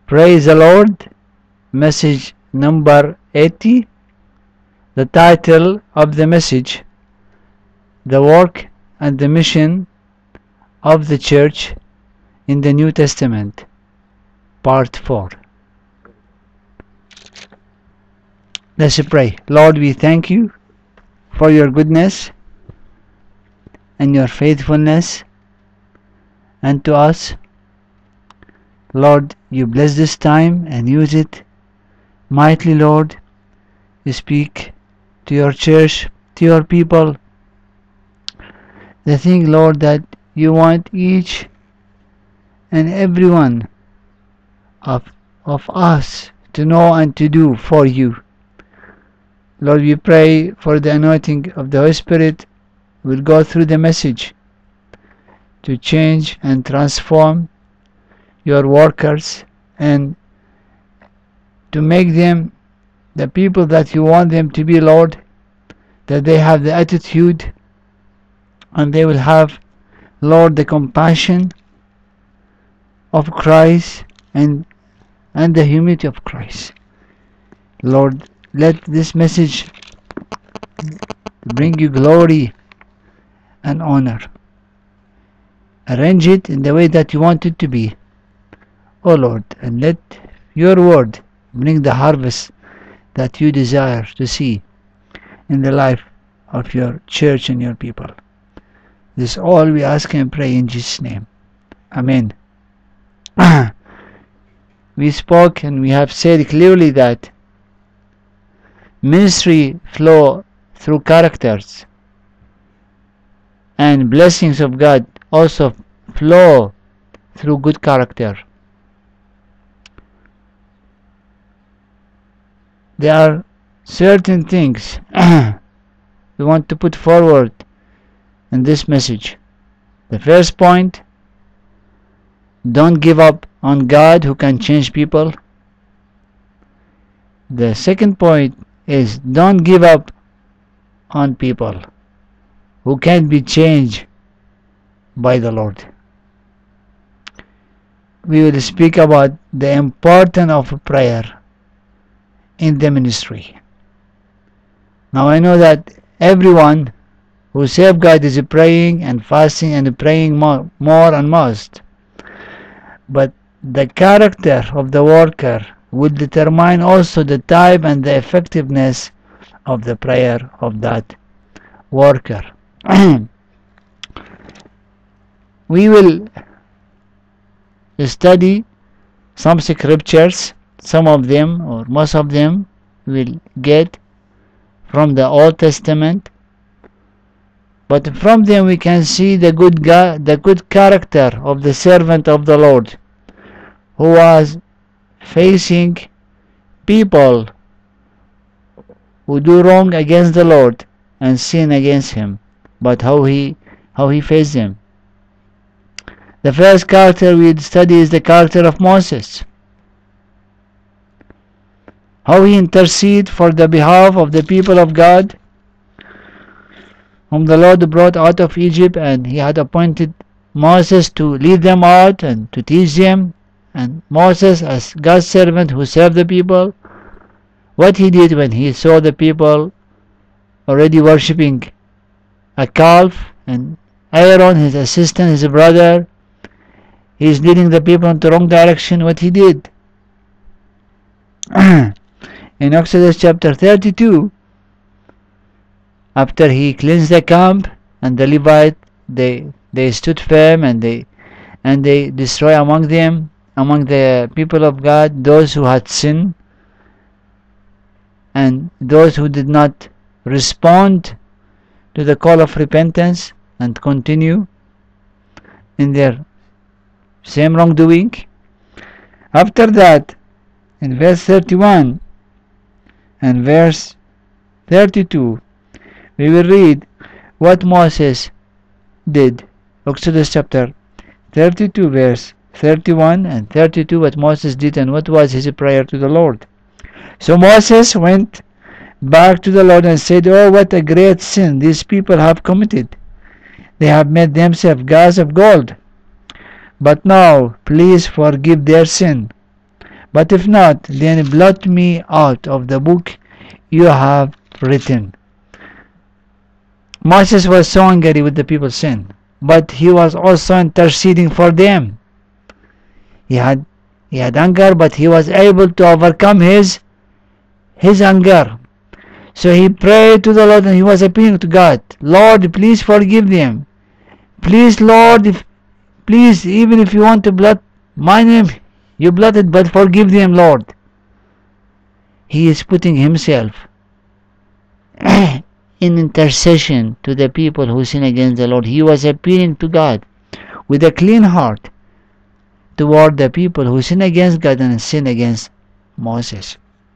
Praise the Lord. Message number 80. The title of the message: The Work and the Mission of the Church in the New Testament, Part 4. Let's pray. Lord, we thank you for your goodness and your faithfulness unto us. Lord, you bless this time and use it mightily, Lord. You speak to your church, to your people, the thing, Lord, that you want each and every one of us to know and to do for you. Lord, we pray for the anointing of the Holy Spirit will go through the message to change and transform your workers and to make them the people that you want them to be, Lord, that they have the attitude and they will have, Lord, the compassion of Christ and the humility of Christ. Lord, let this message bring you glory and honor. Arrange it in the way that you want it to be, O Lord, and let your word bring the harvest that you desire to see in the life of your church and your people. This all we ask and pray in Jesus' name. Amen. We spoke and we have said clearly that ministry flow through characters, and blessings of God also flow through good character. There are certain things we want to put forward in this message. The first point: don't give up on God who can change people. The second point is don't give up on people who can be changed by the Lord. We will speak about the importance of prayer in the ministry. Now I know that everyone who serves God is praying and fasting and praying more and most, but the character of the worker will determine also the type and the effectiveness of the prayer of that worker. We will study some scriptures. Some of them, or most of them, will get from the Old Testament, but from them we can see the good character of the servant of the Lord, who was facing people who do wrong against the Lord and sin against him, but how he faced them. The first character we study is the character of Moses. How he interceded for the behalf of the people of God, whom the Lord brought out of Egypt, and he had appointed Moses to lead them out and to teach them. And Moses, as God's servant who served the people, what he did when he saw the people already worshipping a calf, and Aaron, his assistant, his brother, he's leading the people into the wrong direction, what he did? In Exodus chapter 32, after he cleansed the camp, and the Levites, they stood firm, and they destroy among the people of God those who had sinned and those who did not respond to the call of repentance and continue in their same wrongdoing. After that, in verse 31 and verse 32, we will read what Moses did. Exodus chapter 32 verse 31 and 32, what Moses did and what was his prayer to the Lord. So Moses went back to the Lord and said, "Oh, what a great sin these people have committed. They have made themselves gods of gold. But now, please forgive their sin. But if not, then blot me out of the book you have written. Moses was so angry with the people's sin, but he was also interceding for them. He had anger, but he was able to overcome his anger. So he prayed to the Lord, and he was appealing to God, Lord, please forgive them. Please, Lord, please, even if you want to blot my name, you blot it, but forgive them, Lord. He is putting himself in intercession to the people who sin against the Lord. He was appealing to God with a clean heart toward the people who sin against God and sin against Moses.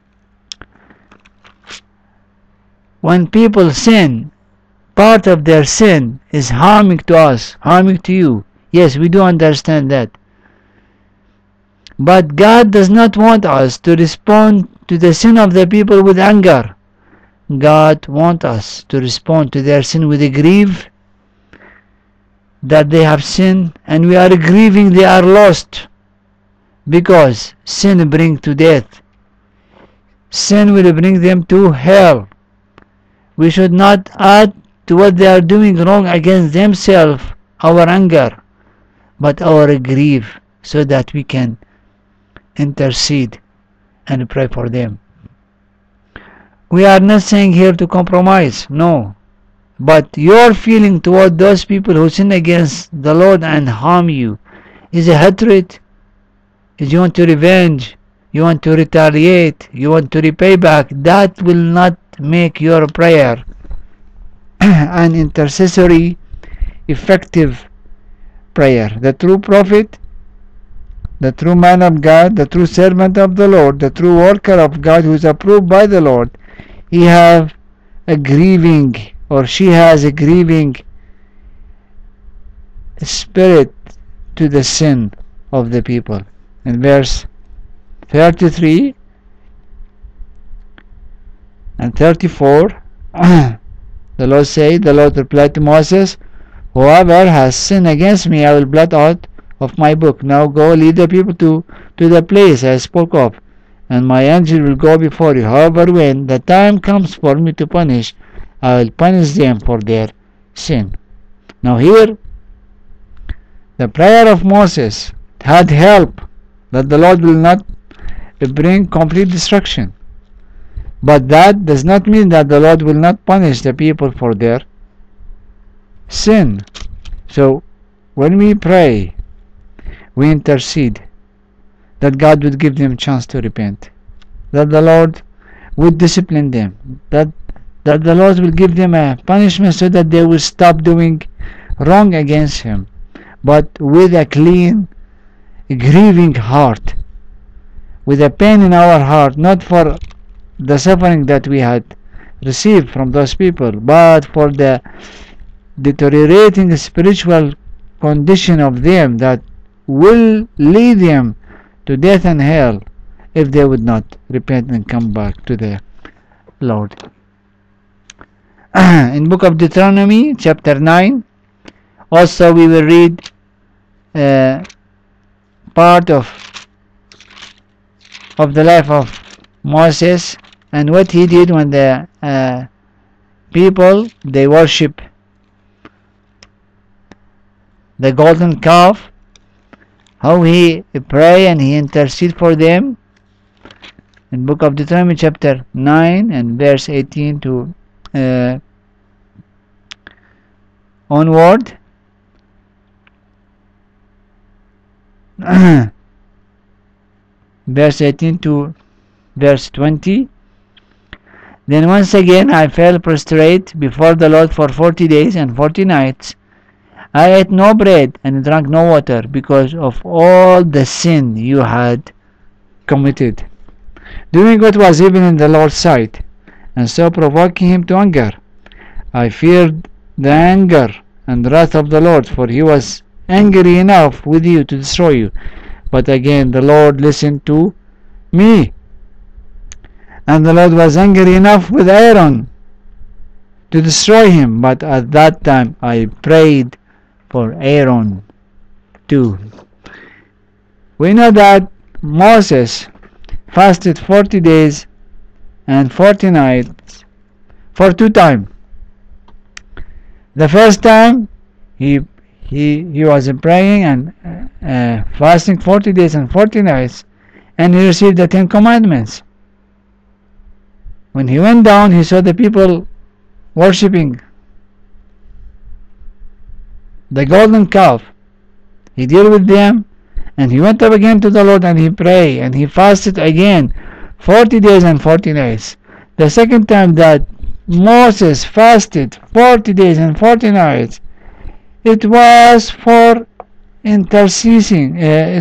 When people sin, part of their sin is harming to us, harming to you. Yes, we do understand that. But God does not want us to respond to the sin of the people with anger. God wants us to respond to their sin with a grief that they have sinned, and we are grieving they are lost, because sin brings to death. Sin will bring them to hell. We should not add to what they are doing wrong against themselves our anger, but our grief, so that we can intercede and pray for them. We are not saying here to compromise, no. But your feeling toward those people who sin against the Lord and harm you is a hatred. Is you want to revenge, you want to retaliate, you want to repay back. That will not make your prayer an intercessory, effective prayer. The true prophet, the true man of God, the true servant of the Lord, the true worker of God who is approved by the Lord, he have a grieving, or she has a grieving spirit to the sin of the people. In verse 33 and 34, the Lord replied to Moses, whoever has sinned against me, I will blot out of my book. Now go, lead the people to the place I spoke of, and my angel will go before you. However, when the time comes for me to punish, I will punish them for their sin. Now here, the prayer of Moses had help, that the Lord will not bring complete destruction. But that does not mean that the Lord will not punish the people for their sin. So, when we pray, we intercede that God would give them a chance to repent, that the Lord would discipline them, that the Lord will give them a punishment so that they will stop doing wrong against Him, but with a clean, grieving heart, with a pain in our heart, not for the suffering that we had received from those people, but for the deteriorating spiritual condition of them that will lead them to death and hell if they would not repent and come back to the Lord. In book of Deuteronomy chapter 9, also we will read part of the life of Moses and what he did when the people, they worship the golden calf, how he pray and he intercede for them. In book of Deuteronomy chapter 9 and verse 18 to onward. Verse 18 to verse 20. Then once again I fell prostrate before the Lord for 40 days and 40 nights. I ate no bread and drank no water because of all the sin you had committed, doing what was evil in the Lord's sight, and so provoking him to anger. I feared the anger and wrath of the Lord, for he was angry enough with you to destroy you. But again the Lord listened to me, and the Lord was angry enough with Aaron to destroy him. But at that time I prayed for Aaron too. We know that Moses fasted 40 days and 40 nights for 2 times. The first time he was praying and fasting 40 days and 40 nights, and he received the 10 commandments. When he went down, he saw the people worshipping the golden calf. He dealt with them, and he went up again to the Lord, and he prayed, and he fasted again 40 days and 40 nights. The second time that Moses fasted 40 days and 40 nights, it was for intercession.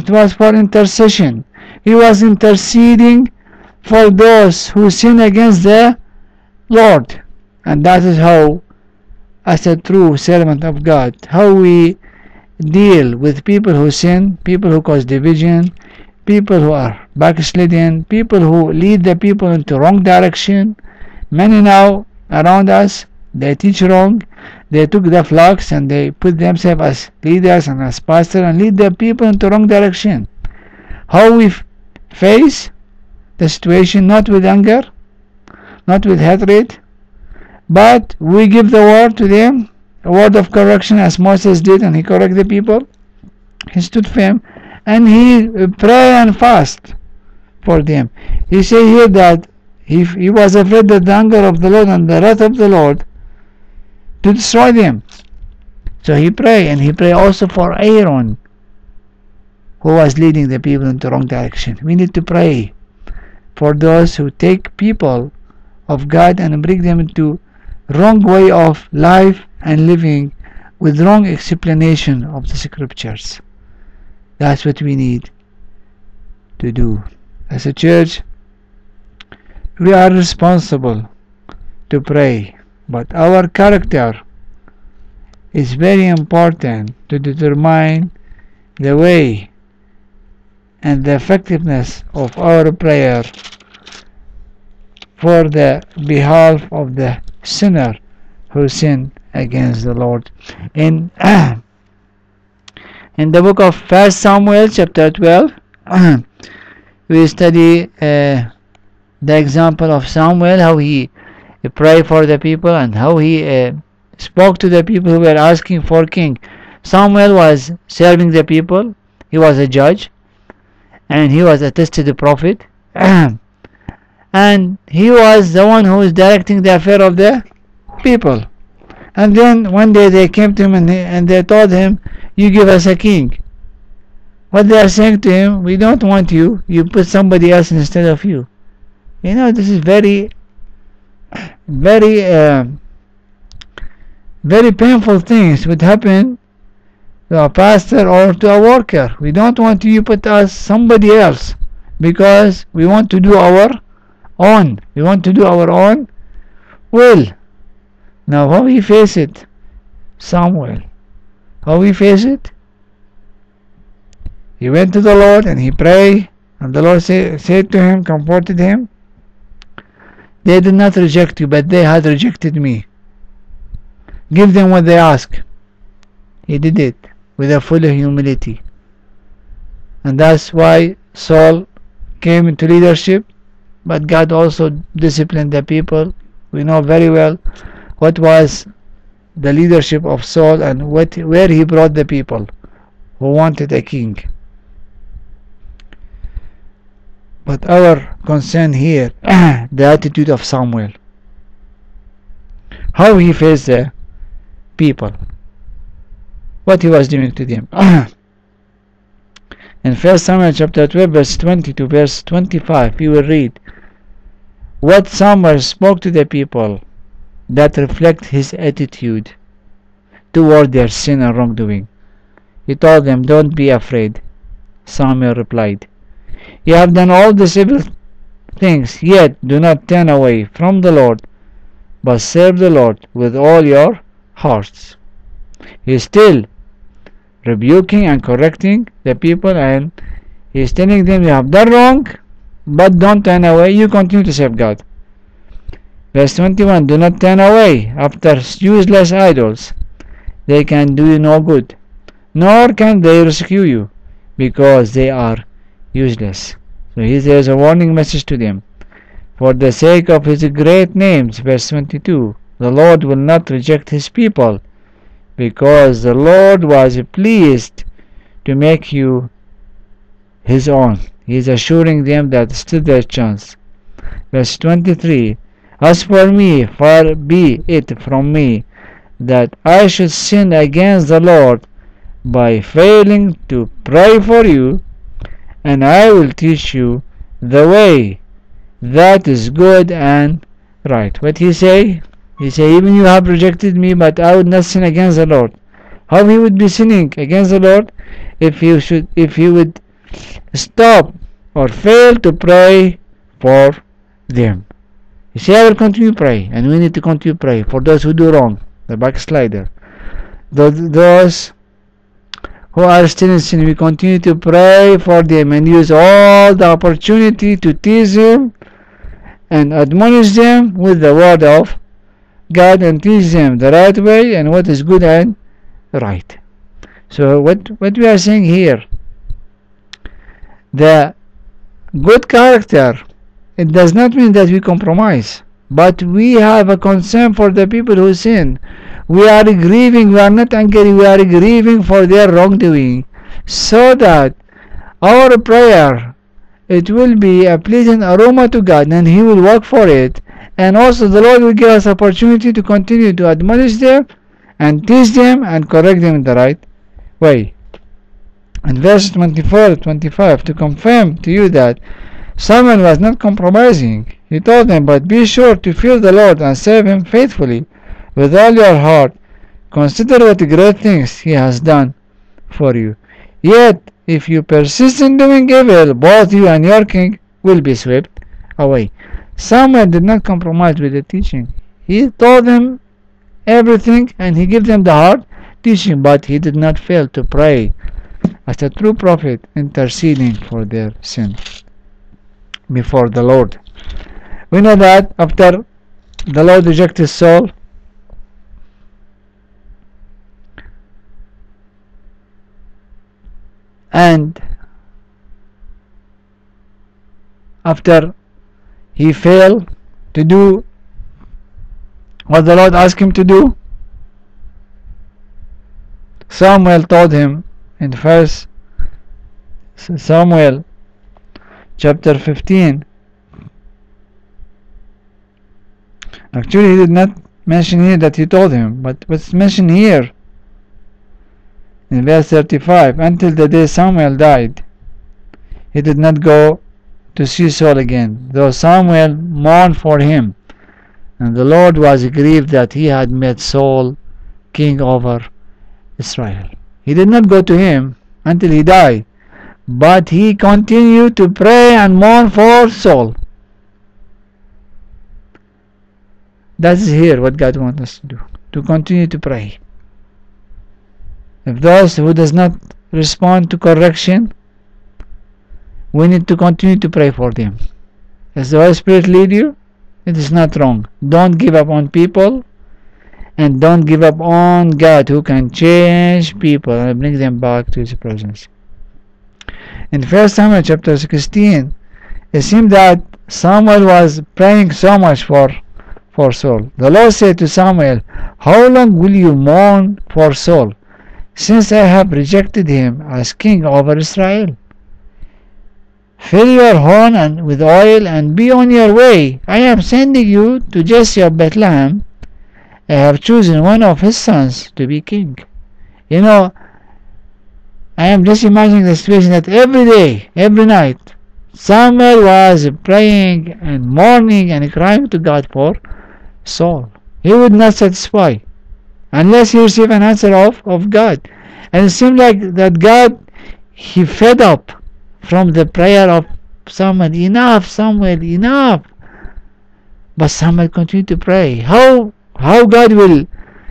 He was interceding for those who sin against the Lord. And that is how, as a true servant of God, how we deal with people who sin, people who cause division, people who are backslidden, people who lead the people into wrong direction. Many now around us, they teach wrong. They took the flocks and they put themselves as leaders and as pastors and lead the people into wrong direction. How we face the situation, not with anger, not with hatred, but we give the word to them, a word of correction, as Moses did, and he corrected the people. He stood firm and he prayed and fast for them. He said here that he was afraid of the anger of the Lord and the wrath of the Lord to destroy them. So he prayed, and he prayed also for Aaron, who was leading the people into the wrong direction. We need to pray for those who take people of God and bring them into wrong way of life and living with wrong explanation of the scriptures. That's what we need to do. As a church, we are responsible to pray, but our character is very important to determine the way and the effectiveness of our prayer for the behalf of the sinner who sinned against the Lord. In the book of 1 Samuel chapter 12, we study the example of Samuel, how he prayed for the people and how he spoke to the people who were asking for king. Samuel was serving the people. He was a judge, and he was a tested prophet, and he was the one who was directing the affair of the people. And then one day they came to him and they told him, "You give us a king." What they are saying to him, "We don't want you. You put somebody else instead of you." You know, this is very painful things would happen to a pastor or to a worker. We don't want you put us somebody else because we want to do our own. We want to do our own will. Now how we face it, Samuel? How we face it? He went to the Lord and he prayed, and the Lord said to him, comforted him, "They did not reject you, but they had rejected me. Give them what they ask." He did it with a full humility. And that's why Saul came into leadership, but God also disciplined the people. We know very well what was the leadership of Saul and where he brought the people who wanted a king. But our concern here, the attitude of Samuel, how he faced the people, what he was doing to them. In 1 Samuel chapter 12 verse 20 to verse 25, we will read what Samuel spoke to the people that reflect his attitude toward their sin and wrongdoing. He told them, "Don't be afraid." Samuel replied, "You have done all these evil things, yet do not turn away from the Lord, but serve the Lord with all your hearts." He is still rebuking and correcting the people, and he is telling them, you have done wrong, but don't turn away. You continue to serve God. Verse 21, "Do not turn away after useless idols. They can do you no good, nor can they rescue you, because they are useless." So he says a warning message to them. For the sake of his great names, verse 22, the Lord will not reject his people, because the Lord was pleased to make you his own. He is assuring them that still there's chance. Verse 23, as for me, far be it from me that I should sin against the Lord by failing to pray for you, and I will teach you the way that is good and right. What he say? He say, even you have rejected me, but I would not sin against the Lord. How he would be sinning against the Lord if he would stop or fail to pray for them. You say, I will continue to pray, and we need to continue to pray for those who do wrong, the backslider. Those who are still in sin, we continue to pray for them and use all the opportunity to tease them and admonish them with the word of God and teach them the right way and what is good and right. So what we are saying here, the good character, it does not mean that we compromise, but we have a concern for the people who sin. We are grieving, we are not angry, we are grieving for their wrongdoing, so that our prayer, it will be a pleasant aroma to God, and he will work for it. And also the Lord will give us opportunity to continue to admonish them and teach them and correct them in the right way. And verse 24-25, to confirm to you that Samuel was not compromising, he told them, but be sure to fear the Lord and serve him faithfully with all your heart. Consider what great things he has done for you. Yet if you persist in doing evil, both you and your king will be swept away. Samuel did not compromise with the teaching. He told them everything and he gave them the hard teaching, but he did not fail to pray as a true prophet, interceding for their sin before the Lord. We know that after the Lord rejected Saul, and after he failed to do what the Lord asked him to do, Samuel told him in 1 Samuel chapter 15. Actually, he did not mention here that he told him, but what's mentioned here in verse 35, until the day Samuel died, he did not go to see Saul again, though Samuel mourned for him, and the Lord was grieved that he had made Saul king over Israel. He did not go to him until he died, but he continued to pray and mourn for Saul. That is here what God wants us to do, to continue to pray. If those who does not respond to correction, we need to continue to pray for them. As the Holy Spirit lead you, it is not wrong. Don't give up on people, and don't give up on God, who can change people and bring them back to his presence. In 1 Samuel chapter 16, it seemed that Samuel was praying so much for Saul. The Lord said to Samuel, how long will you mourn for Saul, since I have rejected him as king over Israel? Fill your horn with oil and be on your way. I am sending you to Jesse of Bethlehem. I have chosen one of his sons to be king. You know, I am just imagining the situation that every day, every night, Samuel was praying and mourning and crying to God for Saul. He would not satisfy unless he received an answer of God. And it seemed like that God, he fed up from the prayer of Samuel. Enough, Samuel, enough. But Samuel continued to pray. How God will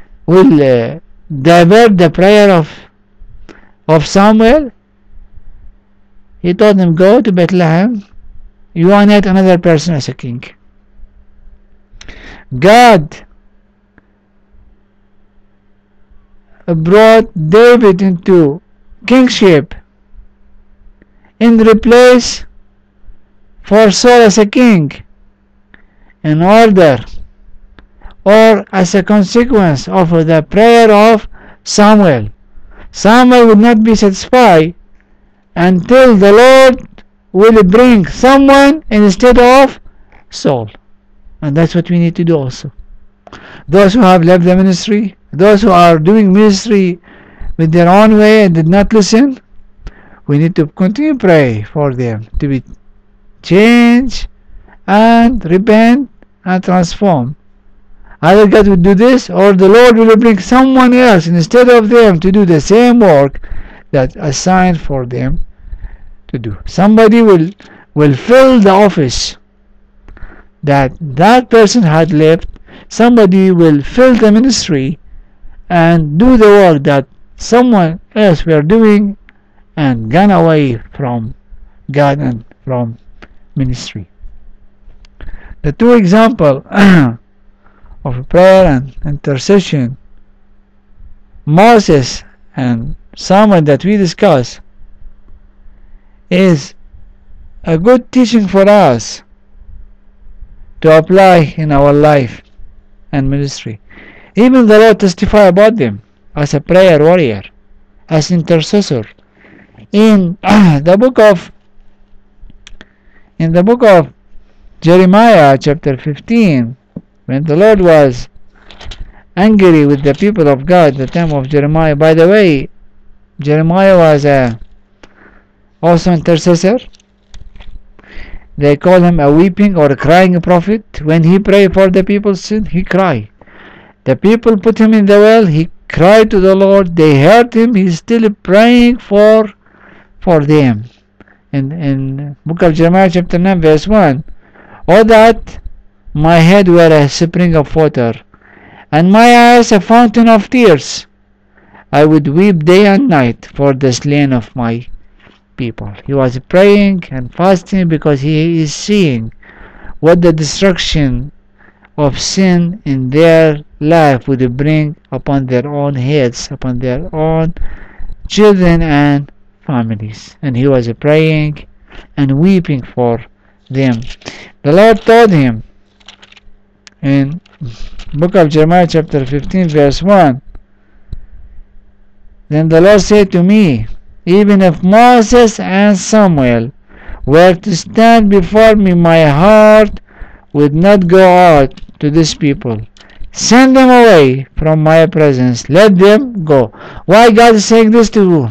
divert the prayer of Samuel? He told him, go to Bethlehem, you anoint another person as a king. God brought David into kingship in replace for Saul as a king, in order or as a consequence of the prayer of Samuel. Samuel would not be satisfied until the Lord will bring someone instead of Saul. And that's what we need to do also. Those who have left the ministry, those who are doing ministry with their own way and did not listen, we need to continue to pray for them to be changed and repent and transform. Either God will do this, or the Lord will bring someone else instead of them to do the same work that assigned for them to do. Somebody will fill the office that person had left. Somebody will fill the ministry and do the work that someone else were doing and gone away from God and from ministry. The two examples of prayer and intercession, Moses and Samuel, that we discuss, is a good teaching for us to apply in our life and ministry. Even the Lord testify about them as a prayer warrior, as intercessor. In the book of Jeremiah chapter 15, when the Lord was angry with the people of God at the time of Jeremiah. By the way, Jeremiah was also intercessor. They call him a weeping or a crying prophet. When he prayed for the people's sin, he cried. The people put him in the well, he cried to the Lord. They heard him, he's still praying for them. In book of Jeremiah chapter 9 verse 1, "Oh that my head were a spring of water, and my eyes a fountain of tears. I would weep day and night for the slain of my people." He was praying and fasting because he is seeing what the destruction of sin in their life would bring upon their own heads, upon their own children and families. And he was praying and weeping for them. The Lord told him in book of Jeremiah chapter 15 verse 1, "Then the Lord said to me, even if Moses and Samuel were to stand before me, my heart would not go out to this people. Send them away from my presence. Let them go." Why God is saying this to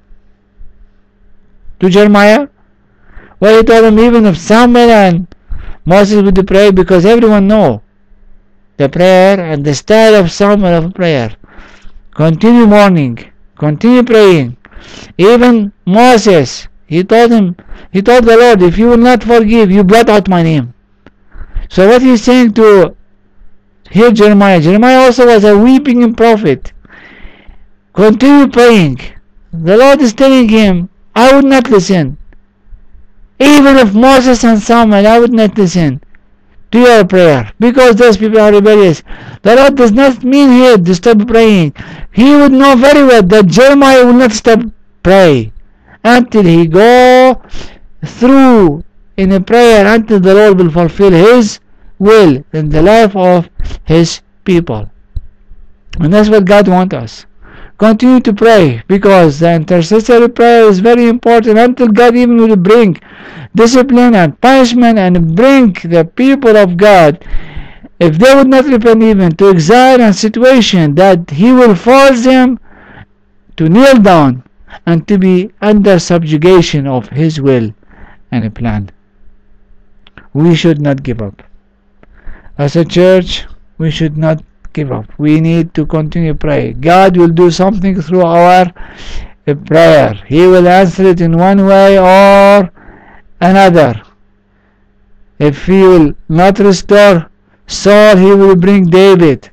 Jeremiah? Well, he told him even if Samuel and Moses would pray, because everyone know the prayer and the style of Samuel of prayer. Continue mourning, continue praying. Even Moses, he told the Lord, "If you will not forgive, you blot out my name." So what he's saying to here Jeremiah also was a weeping prophet. Continue praying. The Lord is telling him, I would not listen. Even if Moses and Samuel, I would not listen to your prayer, because those people are rebellious. The Lord does not mean here to stop praying. He would know very well that Jeremiah will not stop praying until he go through in a prayer, until the Lord will fulfill his will in the life of his people. And that's what God wants us. Continue to pray, because the intercessory prayer is very important until God even will bring discipline and punishment and bring the people of God, if they would not repent, even to exile and situation, that he will force them to kneel down and to be under subjugation of his will and plan. We should not give up. As a church, we should not give up. We need to continue pray. God will do something through our prayer. He will answer it in one way or another. If he will not restore Saul, he will bring David.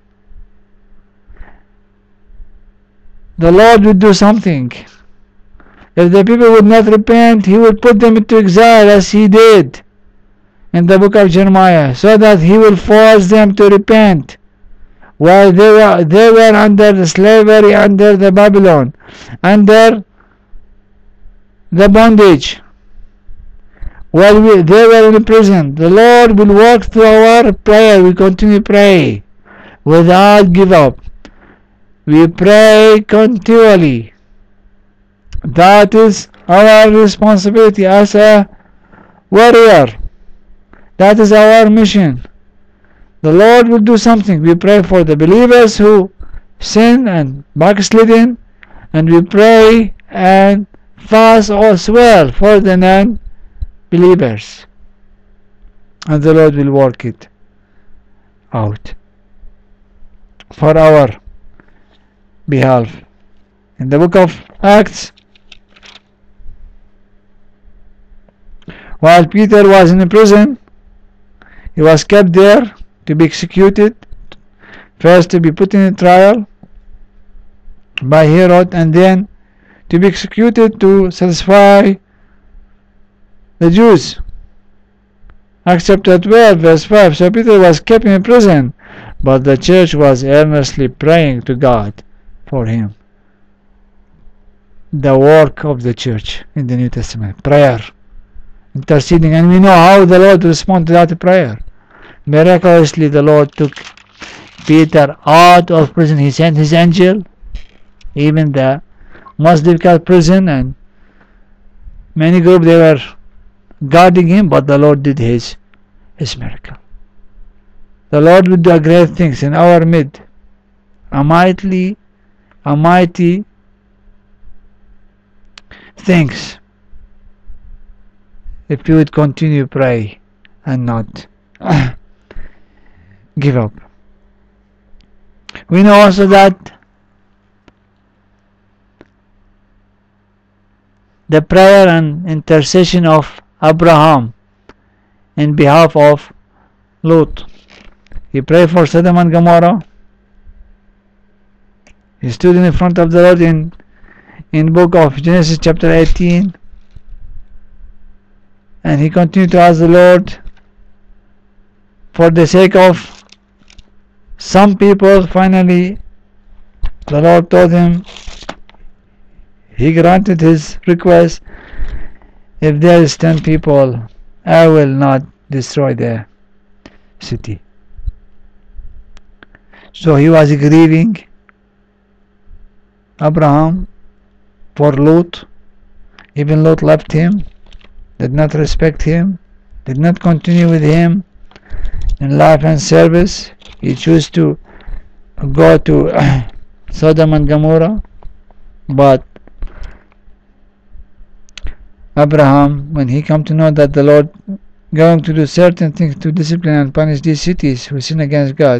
The Lord will do something. If the people would not repent, he will put them into exile, as he did in the book of Jeremiah, so that he will force them to repent. While they were under the slavery, under the Babylon, under the bondage. while they were in prison. The Lord will work through our prayer. We continue to pray without give up. We pray continually. That is our responsibility as a warrior. That is our mission. The Lord will do something. We pray for the believers who sin and backslidden, and we pray and fast as well for the non-believers, and the Lord will work it out for our behalf. In the book of Acts, while Peter was in prison, he was kept there to be executed, first to be put in a trial by Herod, and then to be executed to satisfy the Jews. Acts chapter 12 verse 5. So Peter was kept in prison, but the church was earnestly praying to God for him. The work of the church in the New Testament, prayer, interceding, and we know how the Lord responded to that prayer. Miraculously, the Lord took Peter out of prison. He sent his angel, even the most difficult prison, and many groups, they were guarding him, but the Lord did his miracle. The Lord will do great things in our midst, a mighty things, if you would continue to pray and not give up. We know also that the prayer and intercession of Abraham in behalf of Lot. He prayed for Sodom and Gomorrah. He stood in front of the Lord in book of Genesis chapter 18, and he continued to ask the Lord for the sake of some people. Finally, the Lord told him, he granted his request, if there is 10 people, I will not destroy the city. So he was grieving Abraham for Lot. Even Lot left him, did not respect him, did not continue with him in life and service. He chose to go to Sodom and Gomorrah. But Abraham, when he come to know that the Lord going to do certain things to discipline and punish these cities who sin against God,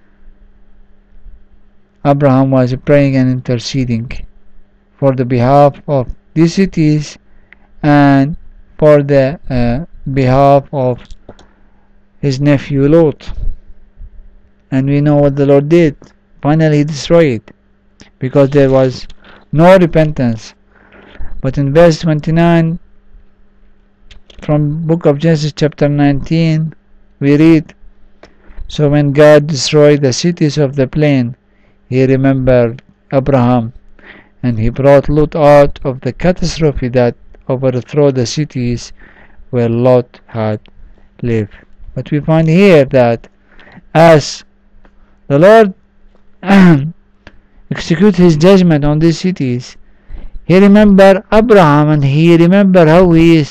Abraham was praying and interceding for the behalf of these cities and for the behalf of his nephew Lot. And we know what the Lord did. Finally he destroyed it, because there was no repentance. But in verse 29 from book of Genesis chapter 19, we read, so when God destroyed the cities of the plain, he remembered Abraham, and he brought Lot out of the catastrophe that overthrew the cities where Lot had lived. But we find here that as the Lord execute his judgment on these cities, he remembered Abraham, and he remembered how he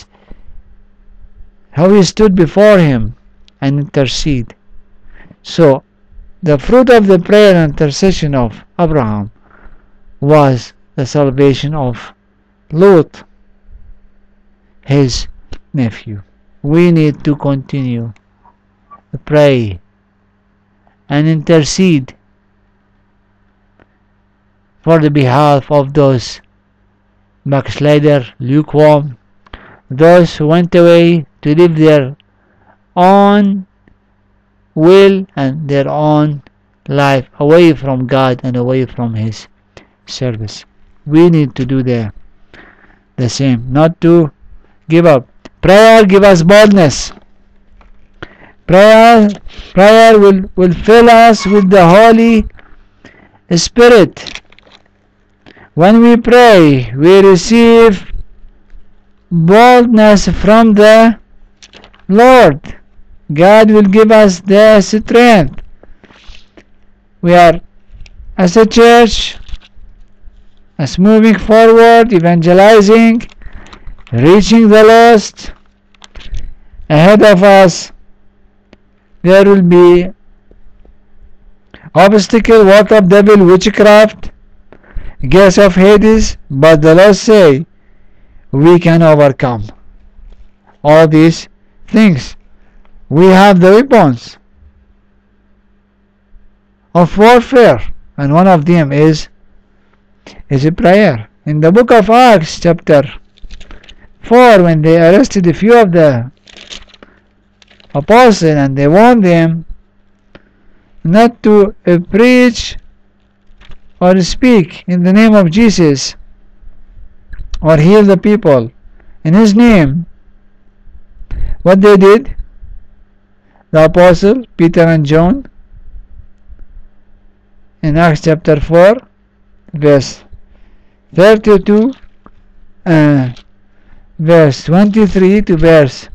stood before him and intercede. So the fruit of the prayer and intercession of Abraham was the salvation of Lot, his nephew. We need to continue to pray and intercede for the behalf of those backslider, lukewarm, those who went away to live their own will and their own life away from God and away from his service. We need to do the same, not to give up. Prayer give us boldness. Prayer will fill us with the Holy Spirit. When we pray, we receive boldness from the Lord, God will give us the strength. We are, as a church, as moving forward, evangelizing, reaching the lost. Ahead of us, there will be obstacle, work of devil, witchcraft, gates of Hades, but the Lord say, we can overcome all these things. We have the weapons of warfare, and one of them is a prayer. In the book of Acts chapter 4, when they arrested a few of the apostles and they warned them not to preach or speak in the name of Jesus or heal the people in his name, what they did, the apostle Peter and John, in Acts chapter 4 verse 32 verse 23 to verse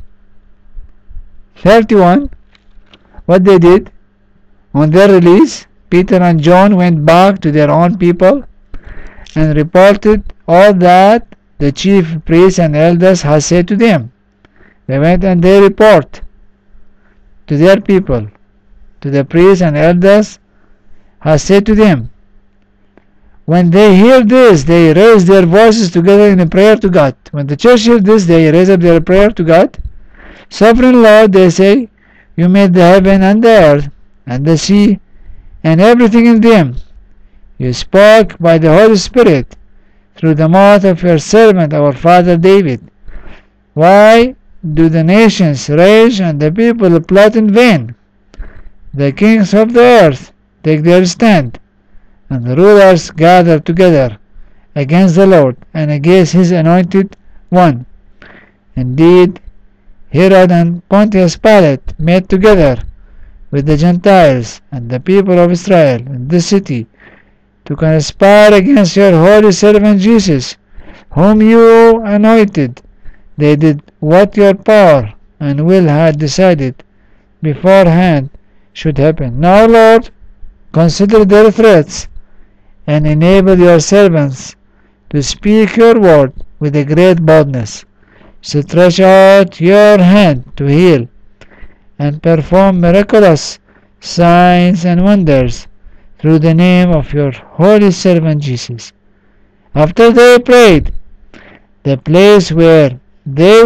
31, what they did, on their release, Peter and John went back to their own people and reported all that the chief priests and elders had said to them. They went and they report to their people, to the priests and elders, had said to them. When they hear this, they raise their voices together in a prayer to God. When the church hears this, they raise up their prayer to God. Sovereign Lord, they say, you made the heaven and the earth and the sea and everything in them. You spoke by the Holy Spirit through the mouth of your servant, our father David. Why do the nations rage and the people plot in vain? The kings of the earth take their stand, and the rulers gather together against the Lord and against his anointed one. Indeed, Herod and Pontius Pilate met together with the Gentiles and the people of Israel in this city to conspire against your holy servant Jesus, whom you anointed. They did what your power and will had decided beforehand should happen. Now, Lord, consider their threats and enable your servants to speak your word with a great boldness. Stretch out your hand to heal and perform miraculous signs and wonders through the name of your holy servant Jesus. After they prayed, the place where they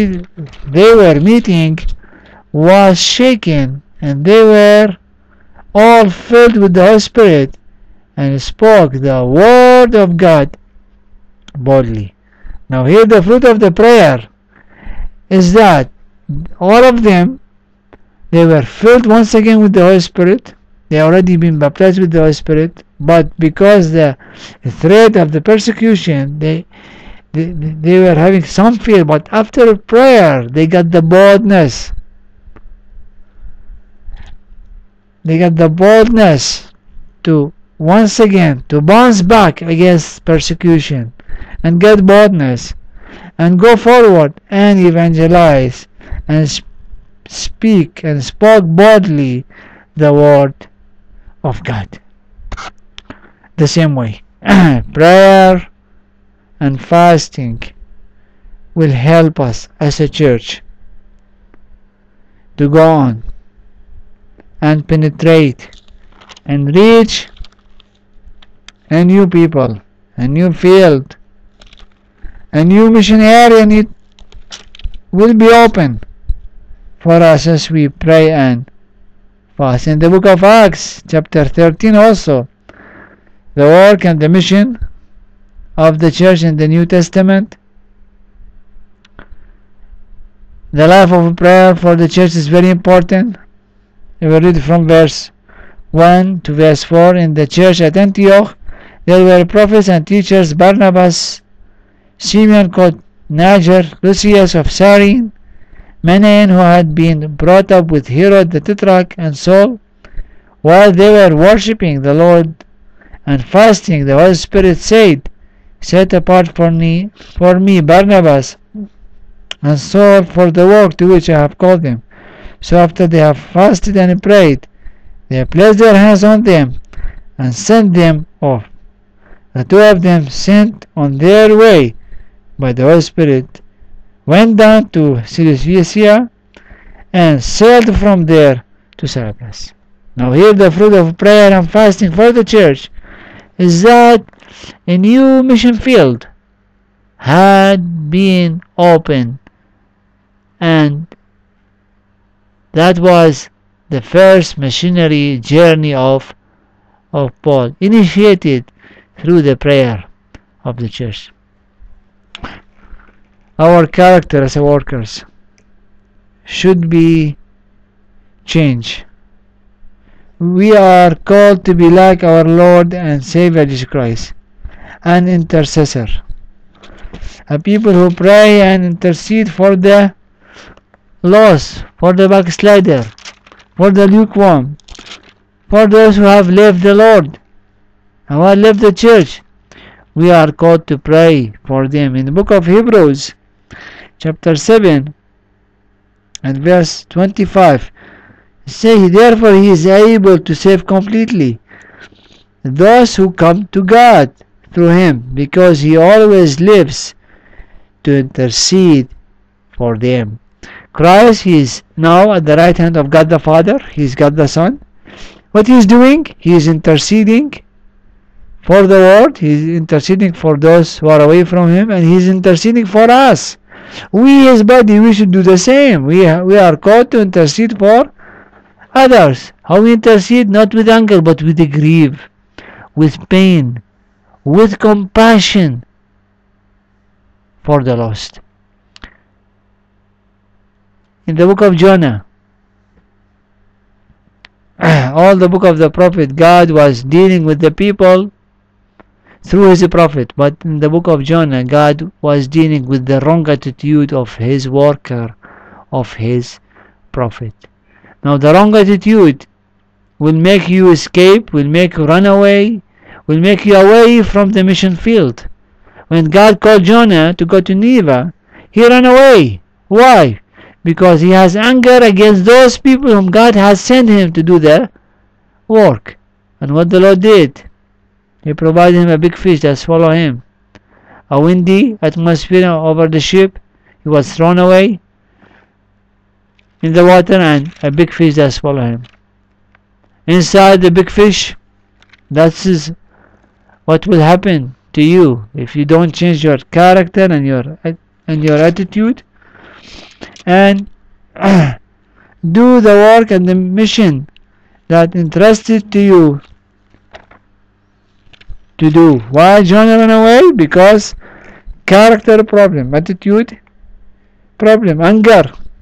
were meeting was shaken, and they were all filled with the Holy Spirit and spoke the word of God boldly. Now here the fruit of the prayer is that all of them, they were filled once again with the Holy Spirit. They already been baptized with the Holy Spirit, but because the threat of the persecution, they were having some fear, but after prayer they got the boldness. They got the boldness to once again to bounce back against persecution and get boldness and go forward and evangelize and speak and spoke boldly the word of God. The same way, prayer and fasting will help us as a church to go on and penetrate and reach a new people, a new field, a new mission area, and it will be open for us as we pray and fast. In the book of Acts chapter 13 also, the work and the mission of the church in the New Testament, the life of prayer for the church is very important. We will read from verse 1 to verse 4. In the church at Antioch there were prophets and teachers: Barnabas, Simeon called Niger, Lucius of Cyrene, Manaen, who had been brought up with Herod the Tetrarch, and Saul. While they were worshipping the Lord and fasting, the Holy Spirit said, Set apart for me Barnabas and soul for the work to which I have called them. So after they have fasted and prayed, they placed their hands on them and sent them off. The two of them, sent on their way by the Holy Spirit, went down to Seleucia and sailed from there to Cyprus. Now here the fruit of prayer and fasting for the church is that a new mission field had been opened, and that was the first missionary journey of Paul, initiated through the prayer of the church. Our character as workers should be changed. We are called to be like our Lord and Savior Jesus Christ, an intercessor, a people who pray and intercede for the lost, for the backslider, for the lukewarm, for those who have left the Lord and who have left the church. We are called to pray for them. In the book of Hebrews, chapter 7 and verse 25, say, therefore he is able to save completely those who come to God through him, because he always lives to intercede for them. Christ, he is now at the right hand of God the Father. He is God the Son. What he is doing? He is interceding for the world. He is interceding for those who are away from him, and he is interceding for us. We, his body, we should do the same. We are called to intercede for others. How we intercede? Not with anger, but with grief, with pain, with compassion for the lost. In the book of Jonah, all the book of the prophet, God was dealing with the people through his prophet, but in the book of Jonah, God was dealing with the wrong attitude of his worker, of his prophet. Now the wrong attitude will make you escape, will make you run away, will make you away from the mission field. When God called Jonah to go to Nineveh, he ran away. Why? Because he has anger against those people whom God has sent him to do the work. And what the Lord did, he provided him a big fish that swallowed him. A windy atmosphere over the ship, he was thrown away in the water, and a big fish that swallowed him. Inside the big fish, that is what will happen to you if you don't change your character and your attitude and do the work and the mission that entrusted to you to do. Why Jonah ran away? Because character problem, attitude problem, anger.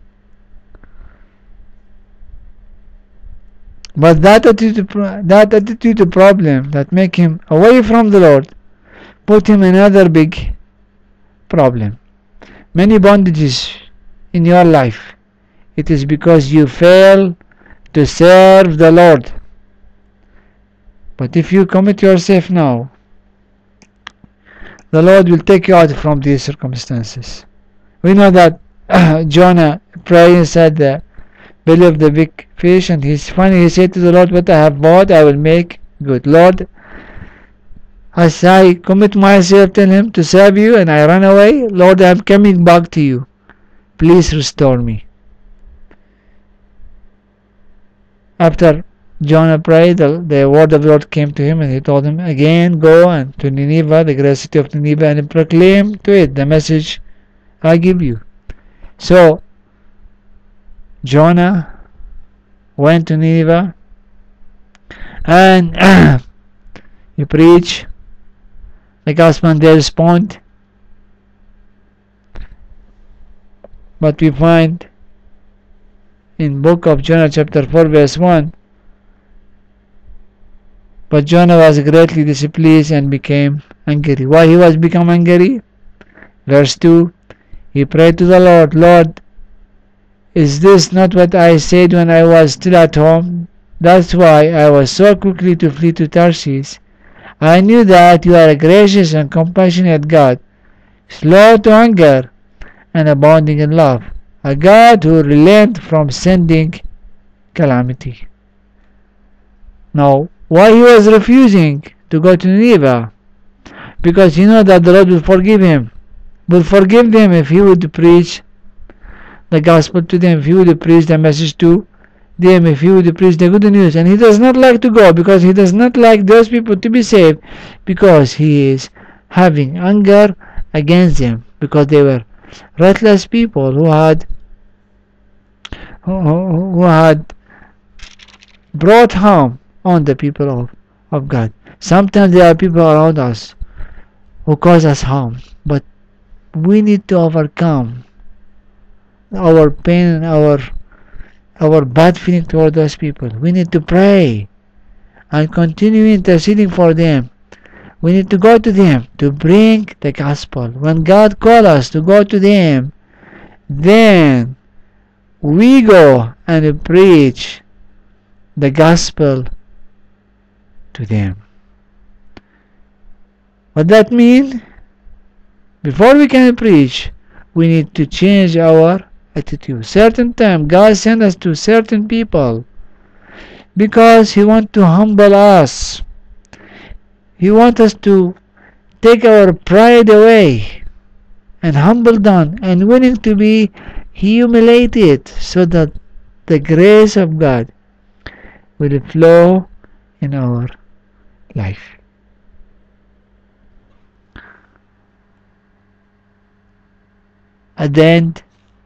But that attitude problem that make him away from the Lord put him in another big problem. Many bondages in your life, it is because you fail to serve the Lord. But if you commit yourself now, the Lord will take you out from these circumstances. We know that Jonah prayed inside the belly of the big fish, and he said to the Lord, what I have bought I will make good. Lord, as I commit myself to him to serve you and I run away, Lord, I am coming back to you. Please restore me. After Jonah prayed, the word of the Lord came to him, and he told him again, go and to Nineveh, the great city of Nineveh, and proclaim to it the message I give you. So Jonah went to Nineveh and he preached the gospel, and they respond. But we find in book of Jonah chapter 4 verse 1, but Jonah was greatly displeased and became angry. Why he was become angry? Verse 2, he prayed to the Lord, Lord, is this not what I said when I was still at home? That's why I was so quickly to flee to Tarshish. I knew that you are a gracious and compassionate God, slow to anger, and abounding in love, a God who relents from sending calamity. Now, why he was refusing to go to Nineveh? Because he knew that the Lord will forgive him, will forgive them if he would preach the gospel to them, if he would preach the message to them, if he would preach the good news. And he does not like to go because he does not like those people to be saved, because he is having anger against them, because they were reckless people who had brought harm on the people of God. Sometimes there are people around us who cause us harm, but we need to overcome our pain and our bad feeling toward those people. We need to pray and continue interceding for them. We need to go to them to bring the gospel. When God calls us to go to them, then we go and preach the gospel to them. What that means? Before we can preach, we need to change our attitude. Certain time God sends us to certain people because He wants to humble us. He wants us to take our pride away and humble down and willing to be humiliated, so that the grace of God will flow in our life. At the end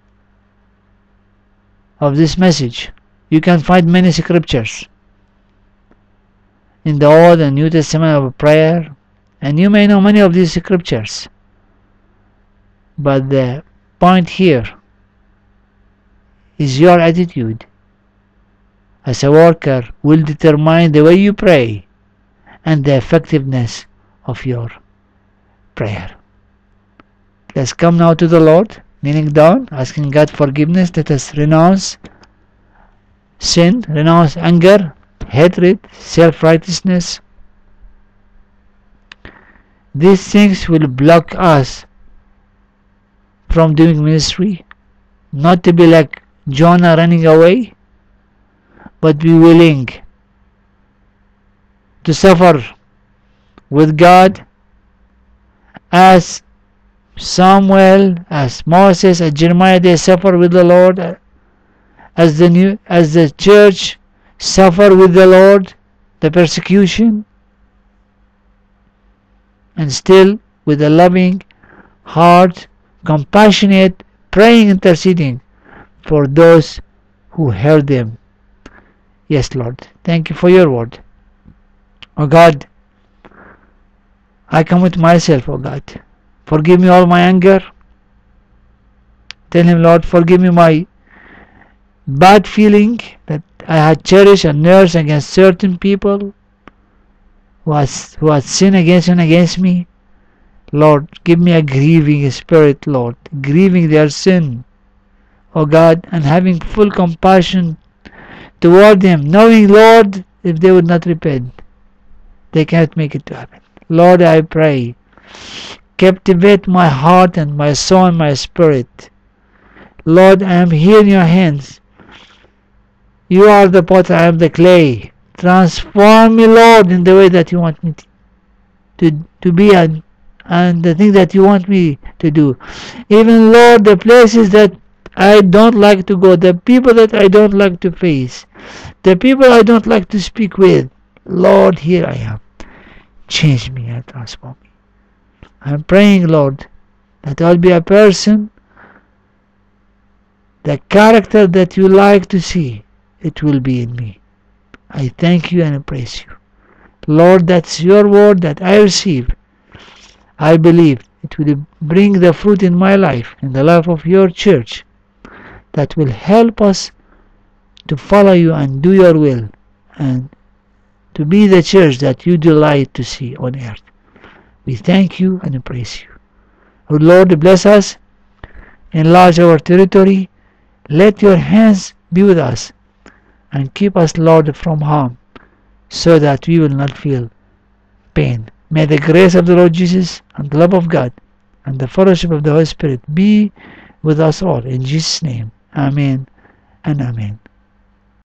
of this message, you can find many scriptures in the Old and New Testament of prayer, and you may know many of these scriptures, but the point here is your attitude as a worker will determine the way you pray and the effectiveness of your prayer. Let's come now to the Lord, kneeling down, asking God forgiveness. Let us renounce sin, renounce anger, hatred, self-righteousness. These things will block us from doing ministry, not to be like Jonah running away, but be willing to suffer with God as Samuel, as Moses, as Jeremiah, they suffer with the Lord, as the church suffer with the Lord the persecution, and still with a loving heart, compassionate, praying, interceding for those who heard them. Yes, Lord, thank you for your word. Oh God, I come with myself, oh God. Forgive me all my anger. Tell Him, Lord, forgive me my bad feeling that I had cherished and nursed against certain people who had sinned against and against me. Lord, give me a grieving spirit, Lord, grieving their sin, oh God, and having full compassion toward them, knowing, Lord, if they would not repent, they cannot make it to heaven. Lord, I pray, captivate my heart and my soul and my spirit. Lord, I am here in your hands. You are the potter, I am the clay. Transform me, Lord, in the way that you want me to be and the thing that you want me to do. Even, Lord, the places that I don't like to go, the people that I don't like to face, the people I don't like to speak with, Lord, here I am. Change me and transform me. I'm praying, Lord, that I'll be a person, the character that you like to see, it will be in me. I thank you and I praise you. Lord, that's your word that I receive. I believe it will bring the fruit in my life, in the life of your church, that will help us to follow you and do your will, and to be the church that you delight to see on earth. We thank you and praise you. Oh Lord, bless us, enlarge our territory, let your hands be with us, and keep us, Lord, from harm, so that we will not feel pain. May the grace of the Lord Jesus and the love of God and the fellowship of the Holy Spirit be with us all. In Jesus' name, Amen and Amen.